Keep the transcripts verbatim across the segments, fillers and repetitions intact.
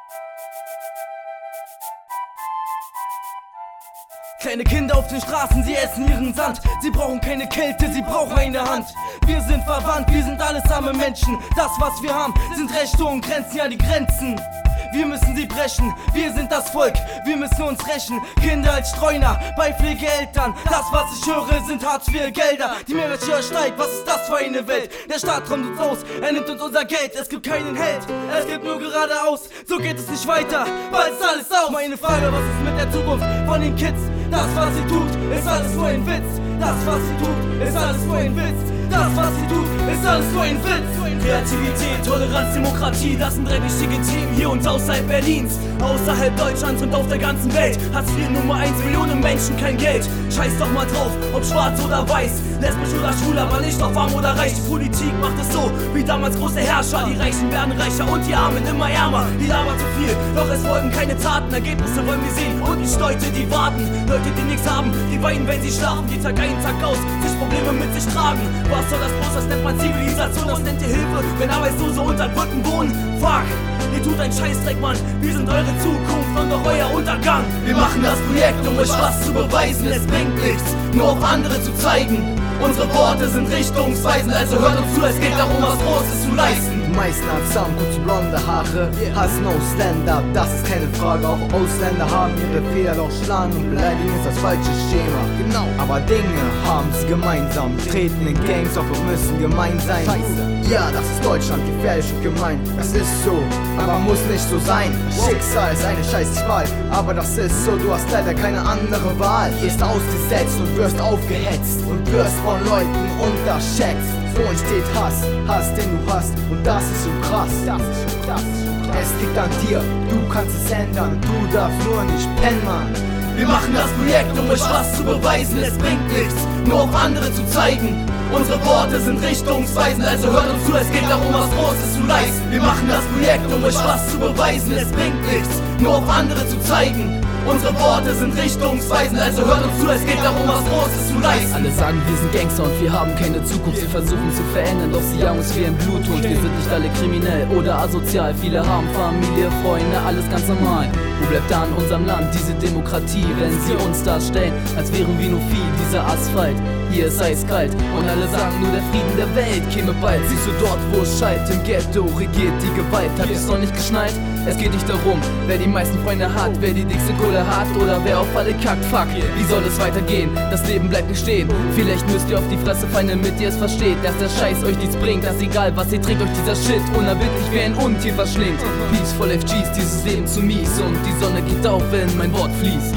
Kleine Kinder auf den Straßen, sie essen ihren Sand. Sie brauchen keine Kälte, sie brauchen eine Hand. Wir sind verwandt, wir sind allesamme Menschen. Das, was wir haben, sind Rechte und Grenzen, ja die Grenzen. Wir müssen sie brechen, wir sind das Volk, wir müssen uns rächen. Kinder als Streuner, bei Pflegeeltern. Das, was ich höre, sind Hartz-vier-Gelder. Die Mehrwertsteuer steigt, was ist das für eine Welt? Der Staat räumt uns aus, er nimmt uns unser Geld. Es gibt keinen Held, es gibt nur geradeaus. So geht es nicht weiter, bald ist alles aus. Meine Frage, was ist mit der Zukunft von den Kids? Das, was sie tut, ist alles nur ein Witz. Das, was sie tut, ist alles nur ein Witz. Das, was sie tut, ist alles nur ein Witz. Kreativität, Toleranz, Demokratie, das sind drei wichtige Themen hier und außerhalb Berlins. Außerhalb Deutschlands und auf der ganzen Welt. Hartz vier Nummer eins, Millionen Menschen kein Geld. Scheiß doch mal drauf, ob schwarz oder weiß, lesbisch oder schwul, aber nicht ob arm oder reich. Die Politik macht es so, wie damals große Herrscher. Die Reichen werden reicher und die Armen immer ärmer. Die labern zu viel, doch es folgen keine Taten. Ergebnisse wollen wir sehen und nicht Leute, die warten. Leute, die nichts haben, die weinen, wenn sie schlafen. Die Tag ein, Tag aus, sich Probleme mit sich tragen. Was soll das bloß, das nennt man Zivilisation, das nennt ihr Hilfe, wenn Arbeitslose unter Brücken wohnen. Fuck, ihr tut einen Scheißdreck, Mann, wir sind eure Zukunft und doch euer Untergang. Wir machen das Projekt, um euch was zu beweisen, es bringt nichts, nur auf andere zu zeigen. Unsere Worte sind richtungsweisend, also hört uns zu, es geht darum, was Großes zu leisten. Die meisten haben zusammen kurze blonde Haare, hassen Ausländer, das ist keine Frage. Auch Ausländer haben ihre Fehler, doch schlagen und beleidigen ist das falsche Schema. Genau, aber Dinge haben sie gemeinsam, treten in Gangs auf und müssen gemein sein. Scheiße. Ja, das ist Deutschland, gefährlich und gemein, das ist so, aber muss nicht so sein. Schicksal ist eine Scheißwahl, aber das ist so, du hast leider keine andere Wahl. Wirst ausgesetzt und wirst aufgehetzt und wirst von Leuten unterschätzt. So entsteht Hass, Hass, den du hast, und das ist so krass. Das ist schon krass. Es liegt an dir, du kannst es ändern, du darfst nur nicht pennen, Mann. Wir machen das Projekt, um euch was zu beweisen, es bringt nichts, nur auf andere zu zeigen. Unsere Worte sind richtungsweisend, also hört uns zu, es geht darum, was Großes zu leisten. Wir machen das Projekt, um euch was zu beweisen, es bringt nichts, nur auf andere zu zeigen. Unsere Worte sind richtungsweisend, also hört uns zu, es geht darum, was Großes zu leisten. Alle sagen, wir sind Gangster und wir haben keine Zukunft. Sie versuchen zu verändern, doch sie jagen uns wie ein Bluthund. Wir sind nicht alle kriminell oder asozial. Viele haben Familie, Freunde, alles ganz normal. Wo bleibt da in unserem Land diese Demokratie, wenn sie uns darstellen, als wären wir nur Vieh, dieser Asphalt? Hier ist eiskalt und alle sagen nur, der Frieden der Welt käme bald. Siehst du dort, wo es schallt, im Ghetto regiert die Gewalt. Hab ich's noch nicht geschnallt? Es geht nicht darum, wer die meisten Freunde hat, wer die dickste Kohle hat oder wer auf alle kackt. Fuck, wie soll es weitergehen? Das Leben bleibt nicht stehen. Vielleicht müsst ihr auf die Fresse fallen, damit ihr es versteht, dass der Scheiß euch nichts bringt, dass egal was ihr trinkt, euch dieser Shit unerbittlich wie ein Untier verschlingt. Peaceful F Gs, dieses Leben zu mies und die Sonne geht auf, wenn mein Wort fließt.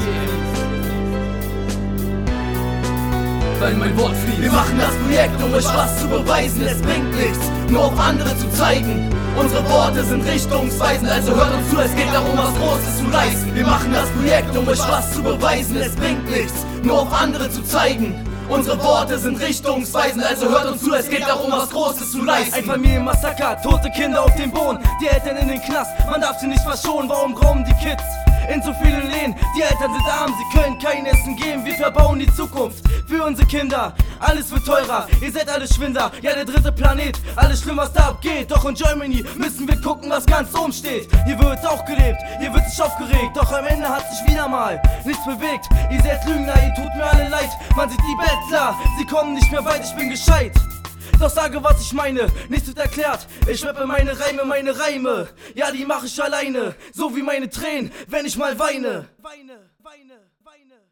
Weil mein Wort fließt. Wir machen das Projekt, um euch was zu beweisen, es bringt nichts, nur auf andere zu zeigen. Unsere Worte sind richtungsweisend, also hört uns zu, es geht darum, was Großes zu leisten. Wir machen das Projekt, um euch was zu beweisen, es bringt nichts, nur auf andere zu zeigen. Unsere Worte sind richtungsweisend, also hört uns zu, es geht darum, was Großes zu leisten. Ein Familienmassaker, tote Kinder auf dem Boden, die Eltern in den Knast, man darf sie nicht verschonen, warum rauben die Kids in so vielen Lehen? Die Eltern sind arm, sie können kein Essen geben, wir verbauen die Zukunft für unsere Kinder. Alles wird teurer, ihr seid alle Schwinder, ja der dritte Planet, alles schlimm was da abgeht. Doch in Germany müssen wir gucken, was ganz oben steht. Hier wird auch gelebt, hier wird sich aufgeregt, doch am Ende hat sich wieder mal nichts bewegt. Ihr seid Lügner, ihr tut mir alle leid, man sieht die Bettler, sie kommen nicht mehr weit, ich bin gescheit. Doch sage, was ich meine, nichts wird erklärt. Ich rappe meine Reime, meine Reime. Ja, die mach ich alleine, so wie meine Tränen, wenn ich mal weine. Weine, weine, weine.